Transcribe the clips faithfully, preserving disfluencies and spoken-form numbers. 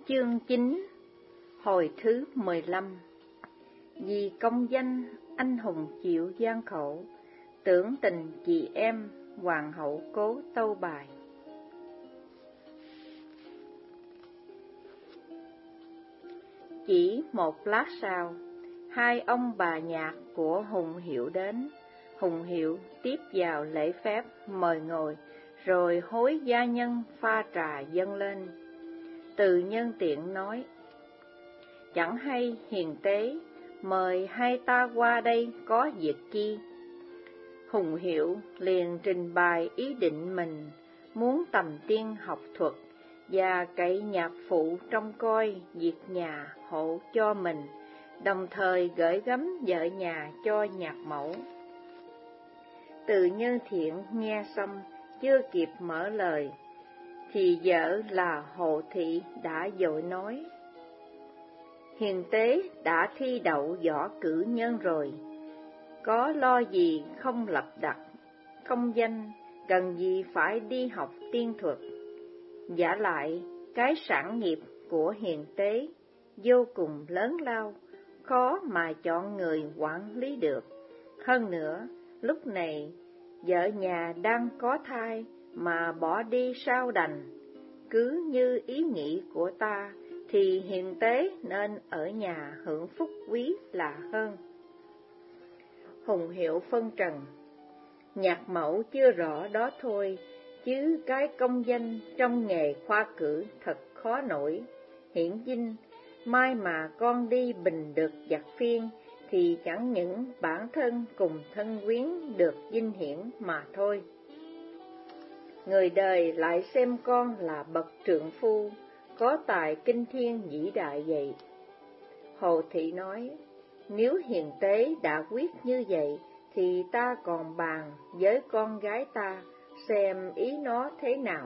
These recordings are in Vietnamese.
Chương chín, hồi thứ mười lăm. Vì công danh anh hùng chịu gian khổ, tưởng tình chị em hoàng hậu cố tâu bài. Chỉ một lát sau, hai ông bà nhạc của Hùng Hiệu đến. Hùng Hiệu tiếp vào lễ phép mời ngồi, rồi hối gia nhân pha trà dâng lên. Từ nhân tiện nói: chẳng hay hiền tế, mời hai ta qua đây có việc chi? Hùng Hiệu liền trình bày ý định mình, muốn tầm tiên học thuật và cậy nhạc phụ trông coi việc nhà hộ cho mình, đồng thời gửi gắm vợ nhà cho nhạc mẫu. Từ nhân thiện nghe xong, chưa kịp mở lời, thì vợ là Hồ Thị đã vội nói: hiền tế đã thi đậu võ cử nhân rồi, có lo gì không lập đặt công danh, cần gì phải đi học tiên thuật. Vả lại, cái sản nghiệp của hiền tế vô cùng lớn lao, khó mà chọn người quản lý được. Hơn nữa, lúc này vợ nhà đang có thai mà bỏ đi sao đành. Cứ như ý nghĩ của ta thì hiền tế nên ở nhà hưởng phúc quý là hơn. Hùng Hiệu phân trần: nhạc mẫu chưa rõ đó thôi, chứ cái công danh trong nghề khoa cử thật khó nổi. Hiển dinh, mai mà con đi bình được giặc phiên, thì chẳng những bản thân cùng thân quyến được vinh hiển mà thôi. Người đời lại xem con là bậc trượng phu, có tài kinh thiên vĩ đại vậy. Hồ Thị nói: nếu hiền tế đã quyết như vậy, thì ta còn bàn với con gái ta, xem ý nó thế nào.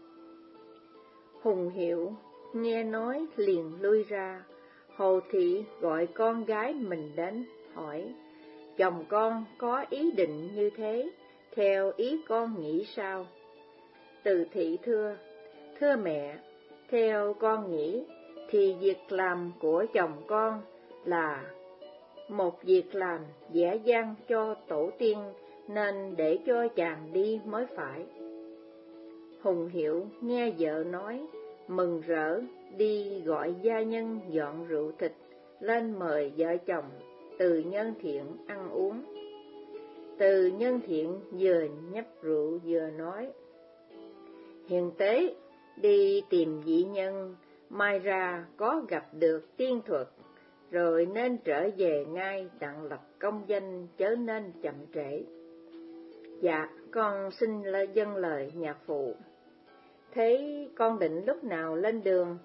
Hùng Hiệu nghe nói liền lui ra. Hồ Thị gọi con gái mình đến, hỏi: chồng con có ý định như thế, theo ý con nghĩ sao? Từ Thị thưa: thưa mẹ, theo con nghĩ thì việc làm của chồng con là một việc làm dễ dàng cho tổ tiên, nên để cho chàng đi mới phải. Hùng Hiệu nghe vợ nói, mừng rỡ đi gọi gia nhân dọn rượu thịt lên mời vợ chồng Từ Nhân Thiện ăn uống. Từ Nhân Thiện vừa nhấp rượu vừa nói: hiền tế đi tìm vị nhân, mai ra có gặp được tiên thuật, rồi nên trở về ngay đặng lập công danh, chớ nên chậm trễ. Dạ, con xin lời dâng lời nhạc phụ. Thế con định lúc nào lên đường?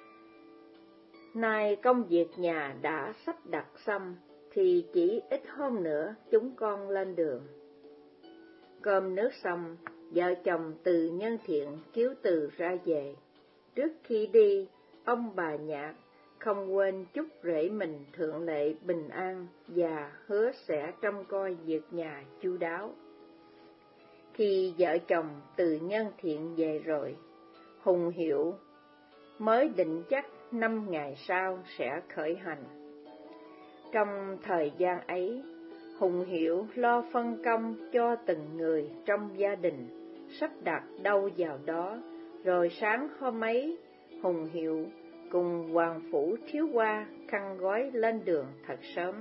Nay công việc nhà đã sắp đặt xong, thì chỉ ít hôm nữa chúng con lên đường. Cơm nước xong, vợ chồng Từ Nhân Thiện cứu từ ra về. Trước khi đi, ông bà Nhạc không quên chúc rể mình thượng lệ bình an và hứa sẽ trông coi việc nhà chu đáo. Khi vợ chồng Từ Nhân Thiện về rồi, Hùng Hiệu mới định chắc năm ngày sau sẽ khởi hành. Trong thời gian ấy, Hùng Hiệu lo phân công cho từng người trong gia đình, sắp đặt đâu vào đó, rồi sáng hôm ấy, Hùng Hiệu cùng Hoàng Phủ Thiếu Hoa khăn gói lên đường thật sớm.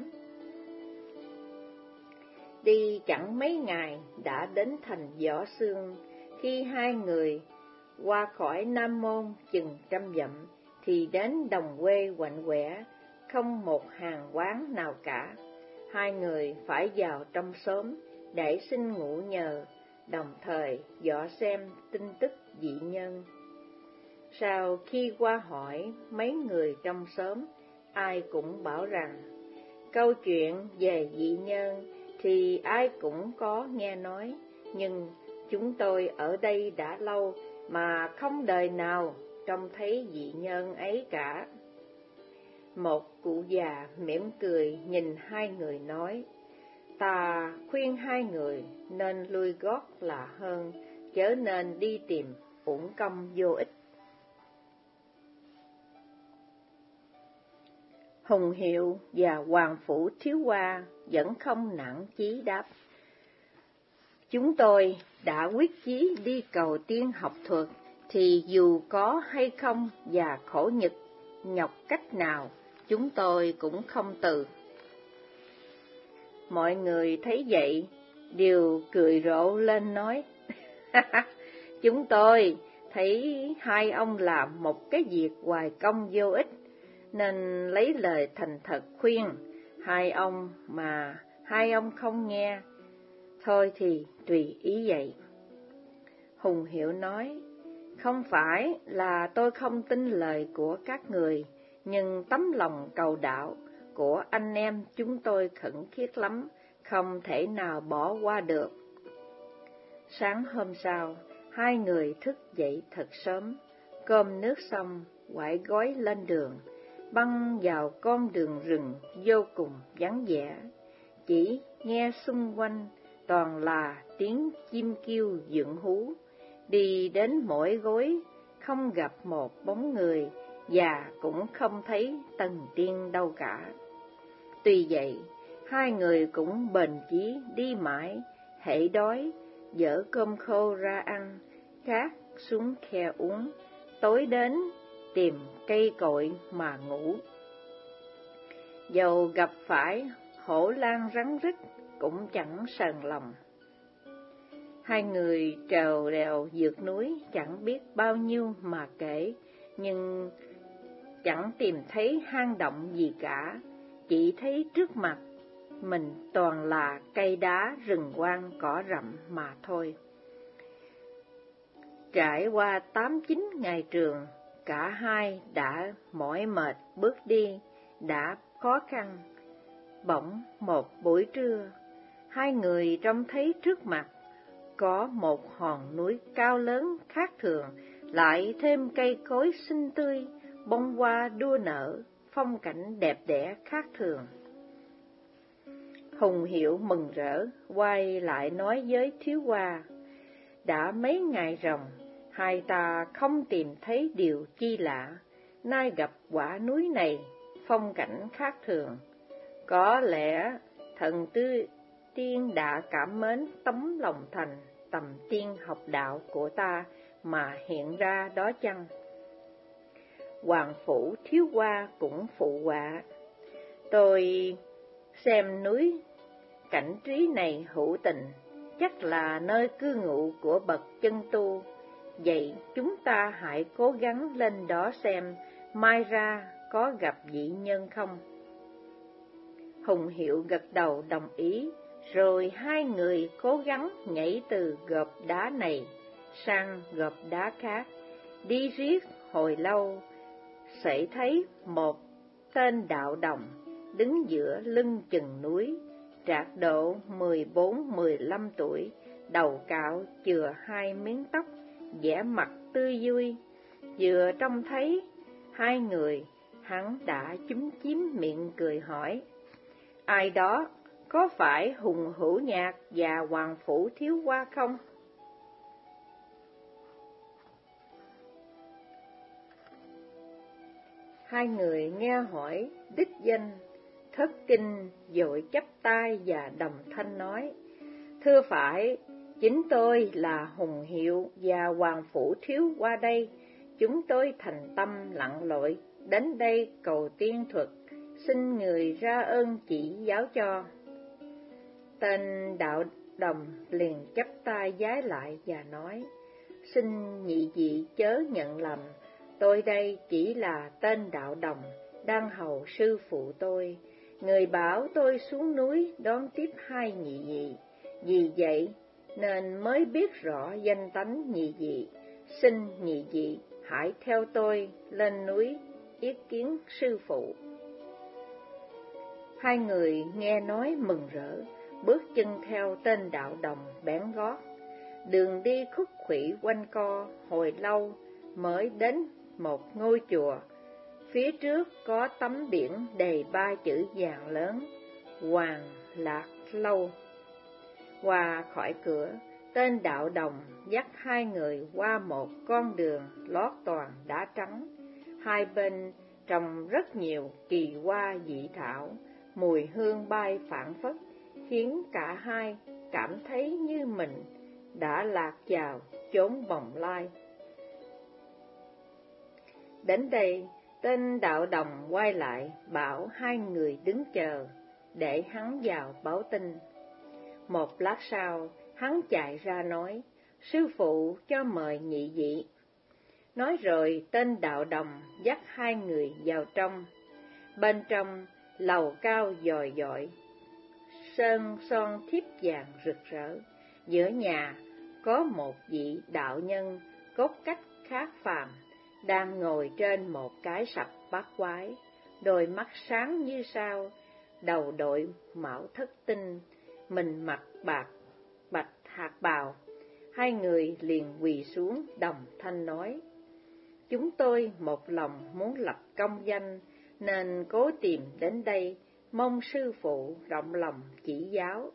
Đi chẳng mấy ngày đã đến thành Võ Xương. Khi hai người qua khỏi Nam Môn chừng trăm dặm, thì đến đồng quê quạnh quẻ, không một hàng quán nào cả. Hai người phải vào trong xóm để xin ngủ nhờ, đồng thời dò xem tin tức dị nhân. Sau khi qua hỏi mấy người trong xóm, ai cũng bảo rằng câu chuyện về dị nhân thì ai cũng có nghe nói, nhưng chúng tôi ở đây đã lâu mà không đời nào trông thấy dị nhân ấy cả. Một cụ già mỉm cười nhìn hai người nói: ta khuyên hai người nên lui gót là hơn, chớ nên đi tìm uổng công vô ích. Hùng Hiệu và Hoàng Phủ Thiếu Hoa vẫn không nản chí đáp: chúng tôi đã quyết chí đi cầu tiên học thuật, thì dù có hay không và khổ nhật nhọc cách nào, chúng tôi cũng không từ. Mọi người thấy vậy đều cười rộ lên nói: chúng tôi thấy hai ông làm một cái việc hoài công vô ích, nên lấy lời thành thật khuyên hai ông mà hai ông không nghe, thôi thì tùy ý vậy. Hùng Hiệu nói: không phải là tôi không tin lời của các người, nhưng tấm lòng cầu đạo của anh em chúng tôi khẩn thiết lắm, không thể nào bỏ qua được. Sáng hôm sau, hai người thức dậy thật sớm, cơm nước xong, quải gói lên đường, băng vào con đường rừng vô cùng vắng vẻ, chỉ nghe xung quanh toàn là tiếng chim kêu dựng hú. Đi đến mỗi gối, không gặp một bóng người, và cũng không thấy Tần Tiên đâu cả. Tuy vậy, hai người cũng bền chí đi mãi, hễ đói, dỡ cơm khô ra ăn, khát xuống khe uống, tối đến tìm cây cội mà ngủ. Dầu gặp phải hổ lang rắn rít cũng chẳng sờn lòng. Hai người trèo đèo vượt núi chẳng biết bao nhiêu mà kể, nhưng chẳng tìm thấy hang động gì cả, chỉ thấy trước mặt mình toàn là cây đá, rừng hoang, cỏ rậm mà thôi. Trải qua tám chín ngày trường, cả hai đã mỏi mệt bước đi, đã khó khăn. Bỗng một buổi trưa, hai người trông thấy trước mặt có một hòn núi cao lớn khác thường, lại thêm cây cối xinh tươi, bông hoa đua nở, phong cảnh đẹp đẽ khác thường. Hùng Hiệu mừng rỡ, quay lại nói với Thiếu Hoa: đã mấy ngày ròng, hai ta không tìm thấy điều chi lạ, nay gặp quả núi này, phong cảnh khác thường. Có lẽ thần tư tiên đã cảm mến tấm lòng thành tầm tiên học đạo của ta mà hiện ra đó chăng? Hoàng Phủ Thiếu Hoa cũng phụ họa: tôi xem núi cảnh trí này hữu tình, chắc là nơi cư ngụ của bậc chân tu. Vậy chúng ta hãy cố gắng lên đó xem, mai ra có gặp vị nhân không? Hùng Hiệu gật đầu đồng ý, rồi hai người cố gắng nhảy từ gợp đá này sang gợp đá khác, đi riết hồi lâu, sẽ thấy một tên đạo đồng đứng giữa lưng chừng núi, trạc độ mười bốn mười lăm tuổi, đầu cạo chừa hai miếng tóc, vẻ mặt tươi vui. Vừa trông thấy hai người, hắn đã chúm chím miệng cười hỏi: ai đó, có phải Hùng Hữu Nhạc và Hoàng Phủ Thiếu Hoa không? Hai người nghe hỏi đích danh, thất kinh vội chắp tay và đồng thanh nói: thưa phải, chính tôi là Hùng Hiệu và Hoàng Phủ Thiếu Hoa đây. Chúng tôi thành tâm lặn lội đến đây cầu tiên thuật, xin người ra ơn chỉ giáo cho. Tên đạo đồng liền chắp tay vái lại và nói: xin nhị vị chớ nhận lầm, tôi đây chỉ là tên đạo đồng đang hầu sư phụ tôi. Người bảo tôi xuống núi đón tiếp hai nhị vị, vì vậy nên mới biết rõ danh tánh nhị vị. Xin nhị vị hãy theo tôi lên núi yết kiến sư phụ. Hai người nghe nói mừng rỡ, bước chân theo tên đạo đồng bén gót. Đường đi khúc khuỷu quanh co hồi lâu mới đến một ngôi chùa. Phía trước có tấm biển đầy ba chữ vàng lớn: Hoàng Lạc Lâu. Qua khỏi cửa, tên đạo đồng dắt hai người qua một con đường lót toàn đá trắng. Hai bên trồng rất nhiều kỳ hoa dị thảo, mùi hương bay phảng phất, khiến cả hai cảm thấy như mình đã lạc vào chốn bồng lai. Đến đây, tên đạo đồng quay lại bảo hai người đứng chờ, để hắn vào báo tin. Một lát sau, hắn chạy ra nói, sư phụ cho mời nhị vị. Nói rồi tên đạo đồng dắt hai người vào trong. Bên trong, lầu cao dòi dọi, sơn son thiếp vàng rực rỡ. Giữa nhà có một vị đạo nhân cốt cách khác phàm, đang ngồi trên một cái sập bát quái, đôi mắt sáng như sao, đầu đội mão thất tinh, mình mặc bạc bạch hạt bào. Hai người liền quỳ xuống đồng thanh nói, chúng tôi một lòng muốn lập công danh, nên cố tìm đến đây, mong sư phụ rộng lòng chỉ giáo.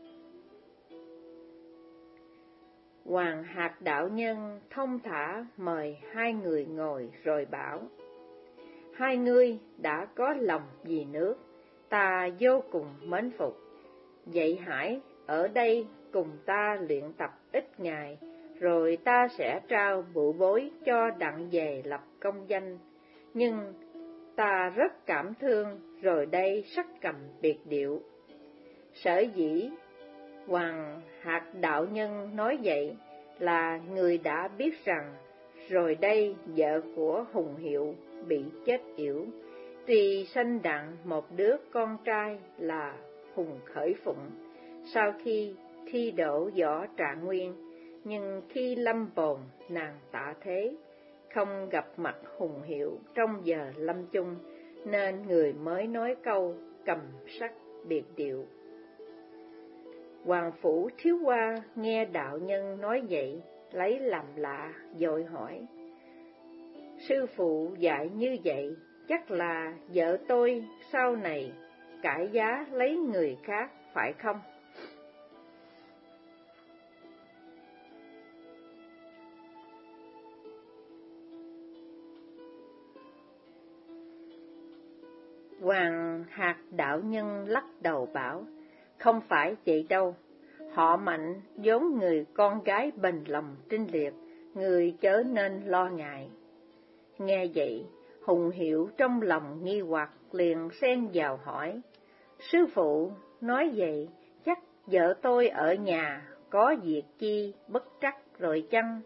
Hoàng Hạt đạo nhân thông thả mời hai người ngồi rồi bảo, hai ngươi đã có lòng vì nước, ta vô cùng mến phục. Vậy hãy ở đây cùng ta luyện tập ít ngày, rồi ta sẽ trao bụ bối cho đặng về lập công danh. Nhưng ta rất cảm thương, rồi đây sắc cầm biệt điệu. Sở dĩ Hoàng Hạt đạo nhân nói vậy là người đã biết rằng, rồi đây vợ của Hùng Hiệu bị chết yểu, tuy sanh đặng một đứa con trai là Hùng Khởi Phụng, sau khi thi đỗ võ Trạng Nguyên, nhưng khi lâm bồn nàng tạ thế, không gặp mặt Hùng Hiệu trong giờ lâm chung, nên người mới nói câu cầm sắc biệt điệu. Hoàng phủ thiếu hoa nghe đạo nhân nói vậy, lấy làm lạ, vội hỏi, sư phụ dạy như vậy, chắc là vợ tôi sau này cải giá lấy người khác, phải không? Hoàng Hạt đạo nhân lắc đầu bảo, không phải vậy đâu, họ Mạnh vốn người con gái bền lòng trinh liệt, người chớ nên lo ngại. Nghe vậy, Hùng Hiệu trong lòng nghi hoặc liền xen vào hỏi, sư phụ nói vậy, chắc vợ tôi ở nhà có việc chi bất trắc rồi chăng?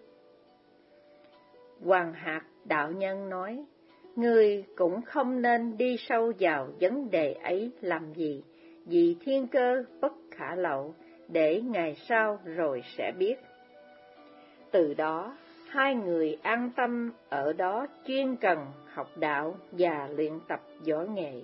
Hoàng Hạt đạo nhân nói, ngươi cũng không nên đi sâu vào vấn đề ấy làm gì, vì thiên cơ bất khả lậu, để ngày sau rồi sẽ biết. Từ đó, hai người an tâm ở đó chuyên cần học đạo và luyện tập võ nghệ.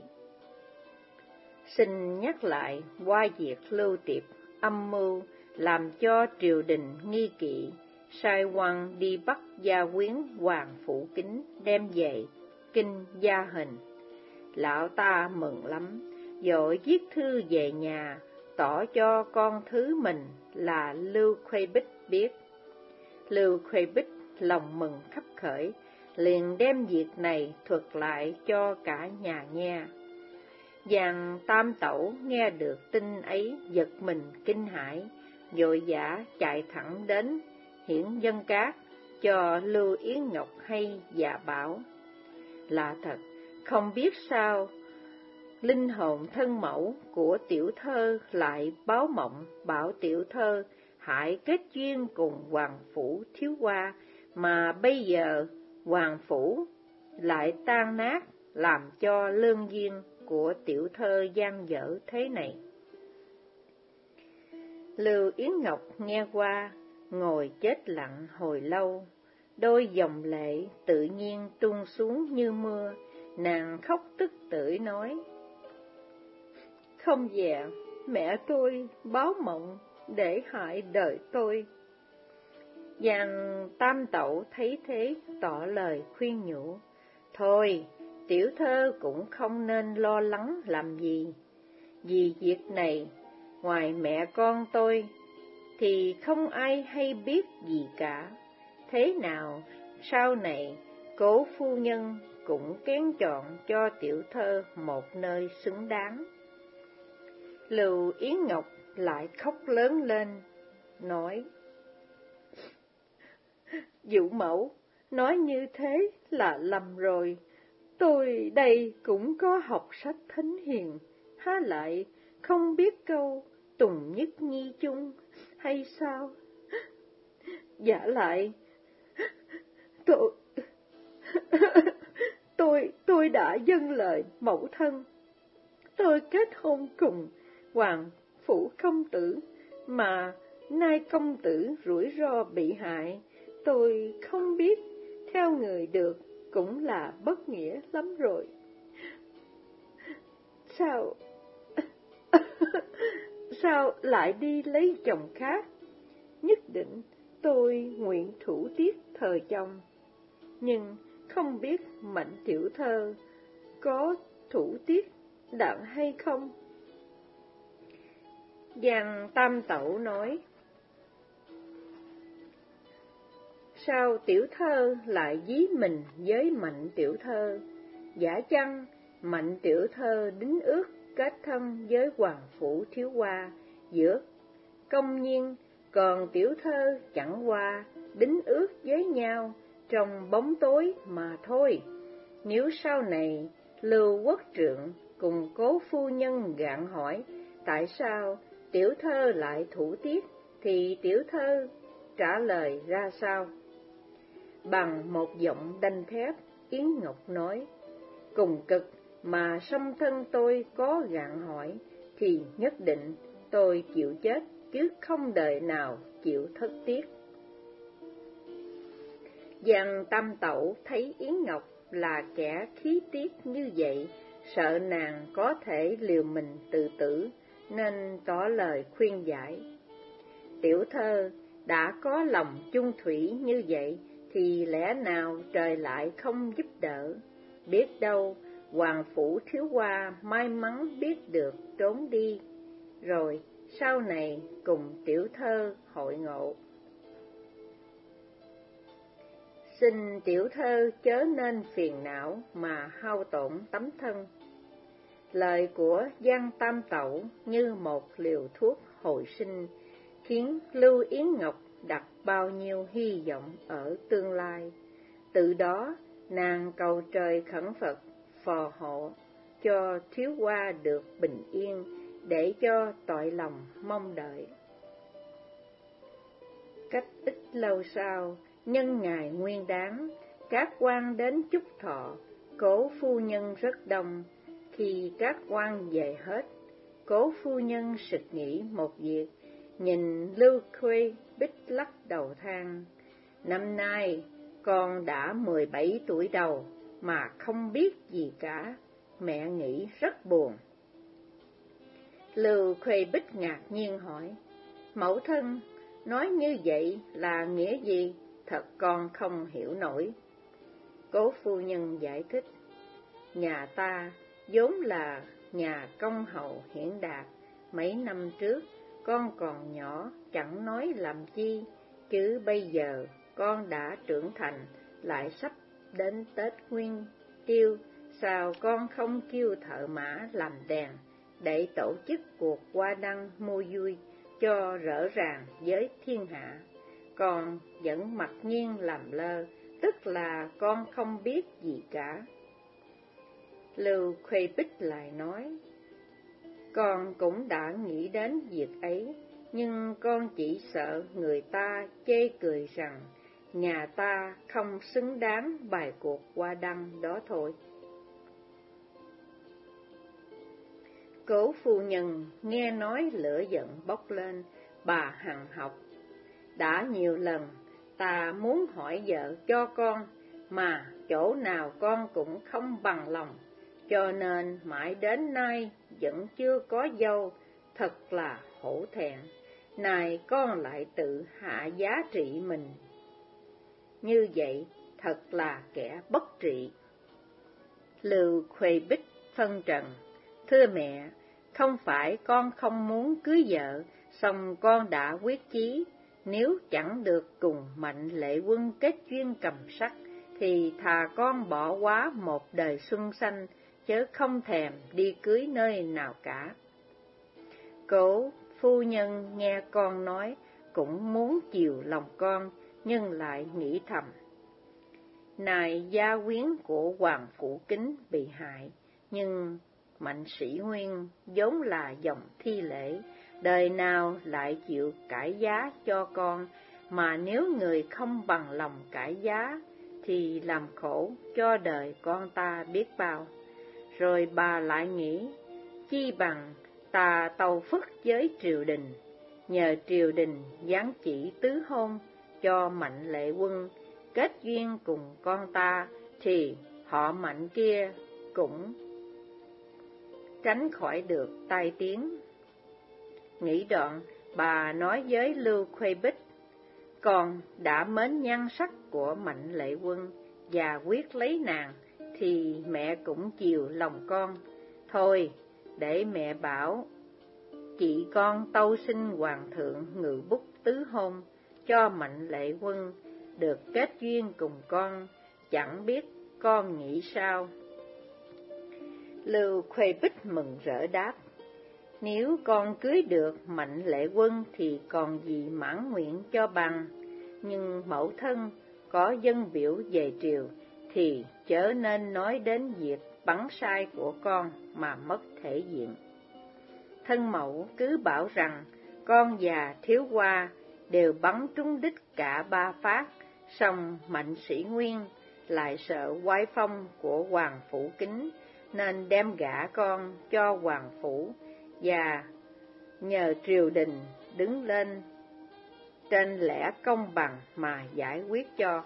Xin nhắc lại qua việc Lưu Tiệp âm mưu làm cho triều đình nghi kỵ, sai quan đi bắt gia quyến Hoàng Phủ Kính đem về kinh gia hình. Lão ta mừng lắm, vội viết thư về nhà, tỏ cho con thứ mình là Lưu Khuê Bích biết. Lưu Khuê Bích lòng mừng khắp khởi, liền đem việc này thuật lại cho cả nhà nghe. Giàng Tam Tẩu nghe được tin ấy giật mình kinh hãi, vội vã chạy thẳng đến Hiển Dân Cát cho Lưu Yến Ngọc hay và bảo, lạ thật, không biết sao linh hồn thân mẫu của tiểu thơ lại báo mộng bảo tiểu thơ hãy kết duyên cùng Hoàng Phủ thiếu hoa, mà bây giờ Hoàng Phủ lại tan nát, làm cho lương duyên của tiểu thơ gian dở thế này. Lưu Yến Ngọc nghe qua, ngồi chết lặng hồi lâu, đôi dòng lệ tự nhiên tuôn xuống như mưa, nàng khóc tức tưởi nói, không dè, mẹ tôi báo mộng để hại đời tôi. Giàng Tam Tẩu thấy thế tỏ lời khuyên nhủ, thôi, tiểu thơ cũng không nên lo lắng làm gì, vì việc này, ngoài mẹ con tôi, thì không ai hay biết gì cả. Thế nào, sau này, cố phu nhân cũng kén chọn cho tiểu thơ một nơi xứng đáng. Lưu Yến Ngọc lại khóc lớn lên, nói: Dụ mẫu, nói như thế là lầm rồi. Tôi đây cũng có học sách thánh hiền, há lại không biết câu tùng nhất nhi chung hay sao? Giả lại, tôi, tôi, tôi đã dâng lời mẫu thân. Tôi kết hôn cùng Hoàng Phủ công tử, mà nay công tử rủi ro bị hại, tôi không biết theo người được cũng là bất nghĩa lắm rồi. Sao, sao lại đi lấy chồng khác? Nhất định tôi nguyện thủ tiết thờ chồng, nhưng không biết Mạnh tiểu thơ có thủ tiết đặng hay không? Giang Tam Tẩu nói: Sao tiểu thơ lại dí mình với Mạnh tiểu thơ? Giả chăng Mạnh tiểu thơ đính ước kết thân với Hoàng Phủ thiếu hoa giữa công nhiên, còn tiểu thơ chẳng qua đính ước với nhau trong bóng tối mà thôi. Nếu sau này Lưu Quốc Trượng cùng Cố phu nhân gạn hỏi tại sao tiểu thơ lại thủ tiết, thì tiểu thơ trả lời ra sao? Bằng một giọng đanh thép, Yến Ngọc nói: Cùng cực mà song thân tôi có gạn hỏi, thì nhất định tôi chịu chết, chứ không đời nào chịu thất tiết. Giang Tam Tẩu thấy Yến Ngọc là kẻ khí tiết như vậy, sợ nàng có thể liều mình tự tử, nên tỏ lời khuyên giải. Tiểu thơ đã có lòng chung thủy như vậy, thì lẽ nào trời lại không giúp đỡ? Biết đâu Hoàng Phủ thiếu hoa may mắn biết được trốn đi, rồi sau này cùng tiểu thơ hội ngộ. Xin tiểu thơ chớ nên phiền não mà hao tổn tấm thân. Lời của Giang Tam Tẩu như một liều thuốc hồi sinh, khiến Lưu Yến Ngọc đặt bao nhiêu hy vọng ở tương lai. Từ đó nàng cầu trời khẩn Phật phò hộ cho thiếu hoa được bình yên, để cho tội lòng mong đợi. Cách ít lâu sau, nhân ngày nguyên đán, các quan đến chúc thọ, Cố phu nhân rất đông. Khi các quan về hết, Cố phu nhân sực nghĩ một việc, nhìn Lưu Khuê Bích lắc đầu than: Năm nay con đã mười bảy tuổi đầu mà không biết gì cả, mẹ nghĩ rất buồn. Lưu Khuê Bích ngạc nhiên hỏi: Mẫu thân nói như vậy là nghĩa gì? Thật con không hiểu nổi. Cố phu nhân giải thích: Nhà ta vốn là nhà công hậu hiển đạt, mấy năm trước con còn nhỏ chẳng nói làm chi, chứ bây giờ con đã trưởng thành, lại sắp đến Tết Nguyên Tiêu, sao con không kêu thợ mã làm đèn để tổ chức cuộc hoa đăng mua vui cho rõ ràng với thiên hạ? Con vẫn mặc nhiên làm lơ, tức là con không biết gì cả. Lưu Khuê Bích lại nói: Con cũng đã nghĩ đến việc ấy, nhưng con chỉ sợ người ta chê cười rằng nhà ta không xứng đáng bài cuộc hoa đăng đó thôi. Cố phu nhân nghe nói lửa giận bốc lên, bà hằn học: Đã nhiều lần ta muốn hỏi vợ cho con, mà chỗ nào con cũng không bằng lòng, cho nên mãi đến nay vẫn chưa có dâu, thật là hổ thẹn. Này con lại tự hạ giá trị mình, như vậy thật là kẻ bất trị. Lưu Khuê Bích phân trần: Thưa mẹ, không phải con không muốn cưới vợ, song con đã quyết chí, nếu chẳng được cùng Mạnh Lệ Quân kết duyên cầm sắc, thì thà con bỏ quá một đời xuân xanh, chớ không thèm đi cưới nơi nào cả. Cố phu nhân nghe con nói, cũng muốn chiều lòng con, nhưng lại nghĩ thầm: này gia quyến của Hoàng Phủ Kính bị hại, nhưng Mạnh Sĩ Nguyên vốn là dòng thi lễ, đời nào lại chịu cải giá cho con, mà nếu người không bằng lòng cải giá, thì làm khổ cho đời con ta biết bao. Rồi bà lại nghĩ, chi bằng ta tâu phức với triều đình, nhờ triều đình giáng chỉ tứ hôn cho Mạnh Lệ Quân, kết duyên cùng con ta, thì họ Mạnh kia cũng tránh khỏi được tai tiếng. Nghĩ đoạn, bà nói với Lưu Khuê Bích, con đã mến nhan sắc của Mạnh Lệ Quân và quyết lấy nàng, thì mẹ cũng chiều lòng con. Thôi, để mẹ bảo chị con tâu xin hoàng thượng ngự bút tứ hôn cho Mạnh Lệ Quân được kết duyên cùng con, chẳng biết con nghĩ sao. Lưu Khuê Bích mừng rỡ đáp, nếu con cưới được Mạnh Lệ Quân thì còn gì mãn nguyện cho bằng, nhưng mẫu thân có dân biểu về triều thì chớ nên nói đến việc bắn sai của con mà mất thể diện. Thân mẫu cứ bảo rằng con và Thiếu Hoa đều bắn trúng đích cả ba phát, song Mạnh Sĩ Nguyên lại sợ oai phong của Hoàng Phủ Kính, nên đem gả con cho Hoàng Phủ và nhờ triều đình đứng lên trên lẽ công bằng mà giải quyết cho.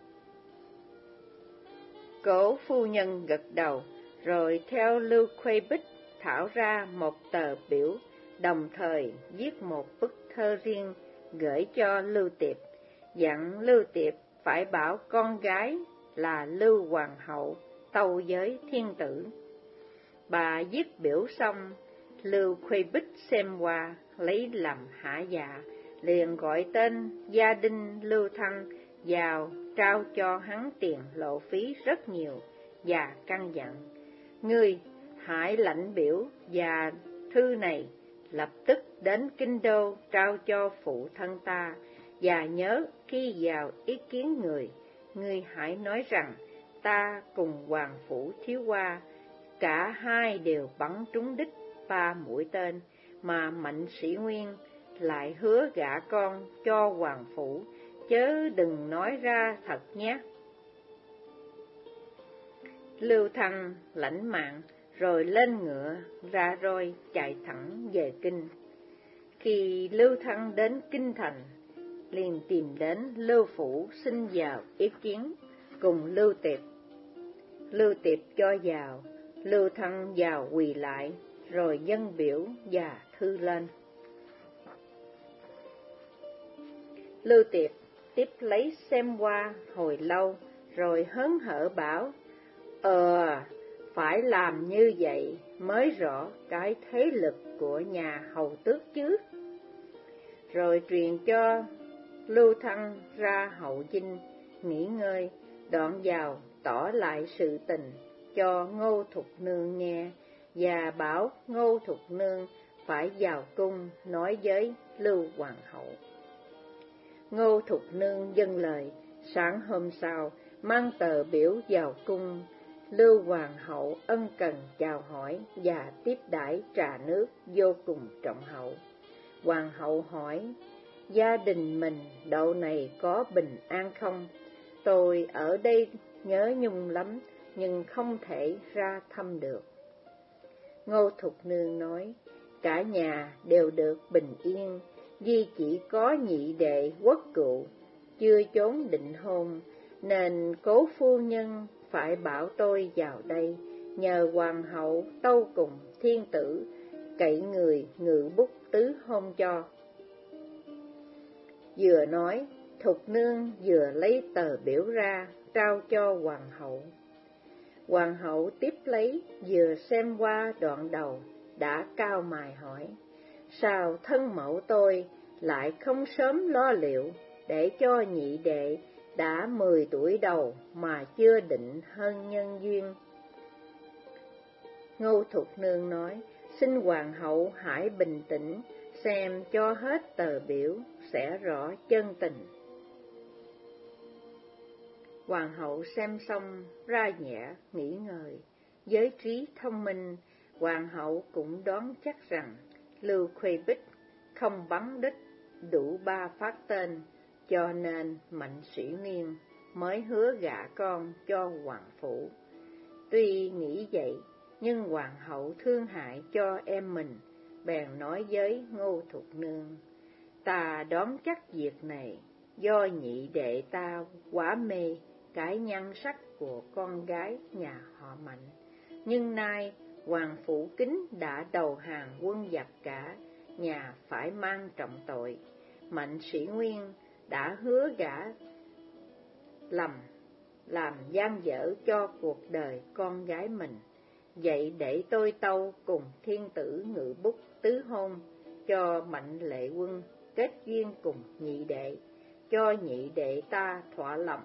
Cố phu nhân gật đầu, rồi theo Lưu Khuê Bích thảo ra một tờ biểu, đồng thời viết một bức thơ riêng gửi cho Lưu Tiệp, dặn Lưu Tiệp phải bảo con gái là Lưu Hoàng hậu tâu với thiên tử. Bà viết biểu xong, Lưu Khuê Bích xem qua, lấy làm hả dạ, liền gọi tên gia đình Lưu Thăng vào trao cho hắn tiền lộ phí rất nhiều và căn dặn, ngươi hãy lãnh biểu và thư này lập tức đến Kinh Đô trao cho phụ thân ta, và nhớ khi vào ý kiến người, ngươi hãy nói rằng ta cùng Hoàng Phủ Thiếu Hoa cả hai đều bắn trúng đích ba mũi tên, mà Mạnh Sĩ Nguyên lại hứa gả con cho Hoàng Phủ, chớ đừng nói ra thật nhé. Lưu Thăng lãnh mạng, rồi lên ngựa ra roi chạy thẳng về kinh. Khi Lưu Thăng đến kinh thành, liền tìm đến Lưu Phủ xin vào ý kiến cùng Lưu Tiệp. Lưu Tiệp cho vào, Lưu Thăng vào quỳ lại, rồi dâng biểu và thư lên. Lưu Tiệp tiếp lấy xem qua hồi lâu, rồi hớn hở bảo, Ờ, phải làm như vậy mới rõ cái thế lực của nhà hầu tước chứ. Rồi truyền cho Lưu Thăng ra hậu dinh nghỉ ngơi, đoạn vào tỏ lại sự tình cho Ngô Thục Nương nghe, và bảo Ngô Thục Nương phải vào cung nói với Lưu Hoàng hậu. Ngô Thục Nương dâng lời, sáng hôm sau mang tờ biểu vào cung. Lưu Hoàng hậu ân cần chào hỏi và tiếp đãi trà nước vô cùng trọng hậu. Hoàng hậu hỏi, gia đình mình đậu này có bình an không? Tôi ở đây nhớ nhung lắm, nhưng không thể ra thăm được. Ngô Thục Nương nói, cả nhà đều được bình yên, duy chỉ có nhị đệ Quốc Cựu chưa chốn định hôn, nên cố phu nhân phải bảo tôi vào đây, nhờ hoàng hậu tâu cùng thiên tử, cậy người ngự bút tứ hôn cho. Vừa nói, Thục Nương vừa lấy tờ biểu ra, trao cho hoàng hậu. Hoàng hậu tiếp lấy, vừa xem qua đoạn đầu, đã cau mày hỏi, sao thân mẫu tôi lại không sớm lo liệu, để cho nhị đệ đã mười tuổi đầu mà chưa định hôn nhân duyên. Ngô Thục Nương nói, xin hoàng hậu hãy bình tĩnh, xem cho hết tờ biểu, sẽ rõ chân tình. Hoàng hậu xem xong, ra nhẹ, nghĩ ngợi. Với trí thông minh, hoàng hậu cũng đoán chắc rằng Lưu Khuê Bích không bắn đích đủ ba phát tên, cho nên Mạnh Sĩ Nguyên mới hứa gả con cho hoàng phủ. Tuy nghĩ vậy, nhưng hoàng hậu thương hại cho em mình, bèn nói với Ngô Thục Nương, ta đoán chắc việc này do nhị đệ ta quá mê cái nhan sắc của con gái nhà họ Mạnh. Nhưng nay hoàng phủ Kính đã đầu hàng quân giặc cả, nhà phải mang trọng tội. Mạnh Sĩ Nguyên đã hứa gả lầm, làm gian dở cho cuộc đời con gái mình. Vậy để tôi tâu cùng thiên tử ngự bút tứ hôn, cho Mạnh Lệ Quân kết duyên cùng nhị đệ, cho nhị đệ ta thỏa lòng.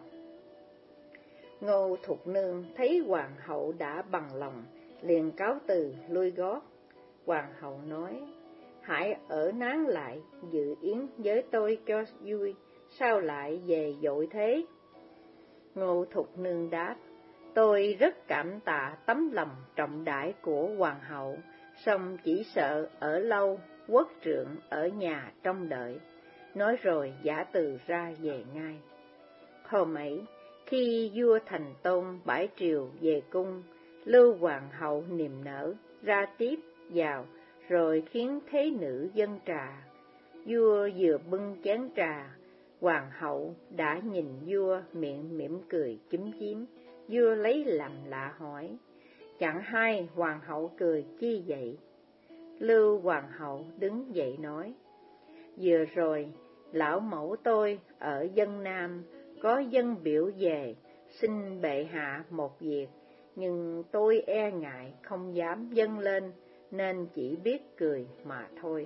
Ngô Thục Nương thấy hoàng hậu đã bằng lòng, liền cáo từ lui gót. Hoàng hậu nói, hãy ở nán lại dự yến với tôi cho vui, sao lại về vội thế? Ngô Thục Nương đáp, tôi rất cảm tạ tấm lòng trọng đại của hoàng hậu, song chỉ sợ ở lâu, quốc trượng ở nhà trông đợi. Nói rồi giả từ ra về ngay. Hôm ấy, khi vua Thành Tôn bãi triều về cung, Lưu hoàng hậu niềm nở ra tiếp vào, rồi khiến thế nữ dâng trà. Vua vừa bưng chén trà, hoàng hậu đã nhìn vua miệng mỉm cười chúm chím. Vua lấy làm lạ hỏi, chẳng hay hoàng hậu cười chi vậy? Lưu hoàng hậu đứng dậy nói, vừa rồi lão mẫu tôi ở dân Nam có dân biểu về xin bệ hạ một việc, nhưng tôi e ngại không dám dâng lên, nên chỉ biết cười mà thôi.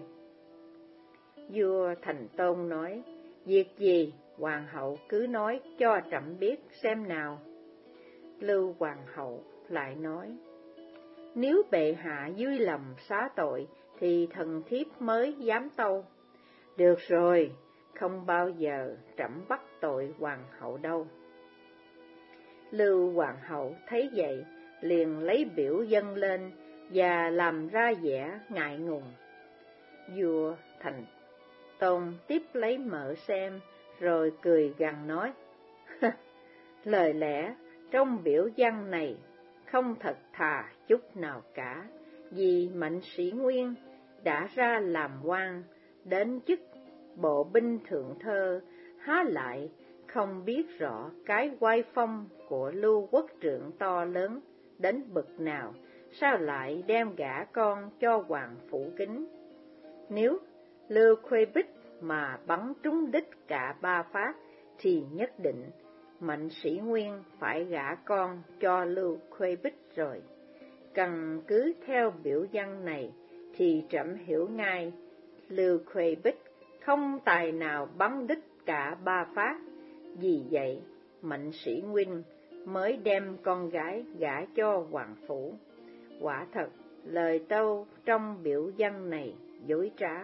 Vua Thành Tôn nói, việc gì hoàng hậu cứ nói cho trẫm biết xem nào. Lưu hoàng hậu lại nói, nếu bệ hạ vui lòng xá tội, thì thần thiếp mới dám tâu. Được rồi, không bao giờ trẫm bắt tội hoàng hậu đâu. Lưu hoàng hậu thấy vậy, liền lấy biểu dâng lên và làm ra vẻ ngại ngùng. Vua Thành Tôn tiếp lấy mở xem, rồi cười gằn nói, lời lẽ trong biểu văn này không thật thà chút nào cả, vì Mạnh Sĩ Nguyên đã ra làm quan, đến chức bộ binh thượng thơ, há lại không biết rõ cái oai phong của Lưu quốc trượng to lớn đến bậc nào, sao lại đem gả con cho hoàng phủ Kính? Nếu Lưu Khuê Bích mà bắn trúng đích cả ba phát, thì nhất định Mạnh Sĩ Nguyên phải gả con cho Lưu Khuê Bích rồi. Căn cứ theo biểu văn này thì trẫm hiểu ngay, Lưu Khuê Bích không tài nào bắn đích cả ba phát. Vì vậy, Mạnh Sĩ Nguyên mới đem con gái gả cho hoàng phủ. Quả thật, lời tâu trong biểu văn này dối trá.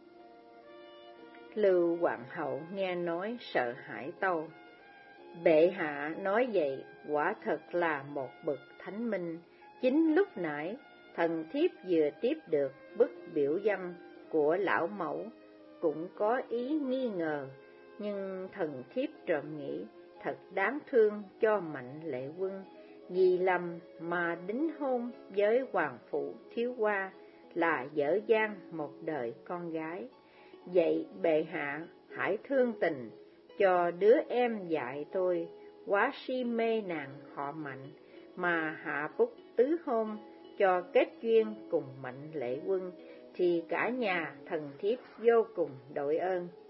Lưu hoàng hậu nghe nói sợ hãi tâu, bệ hạ nói vậy quả thật là một bậc thánh minh. Chính lúc nãy thần thiếp vừa tiếp được bức biểu văn của lão mẫu, cũng có ý nghi ngờ, nhưng thần thiếp trộm nghĩ thật đáng thương cho Mạnh Lệ Quân, vì lầm mà đính hôn với hoàng phủ thiếu hoa là dở dang một đời con gái. Vậy bệ hạ hãy thương tình cho đứa em dại tôi, quá si mê nàng họ Mạnh, mà hạ bút tứ hôn cho kết duyên cùng Mạnh Lệ Quân, thì cả nhà thần thiếp vô cùng đội ơn.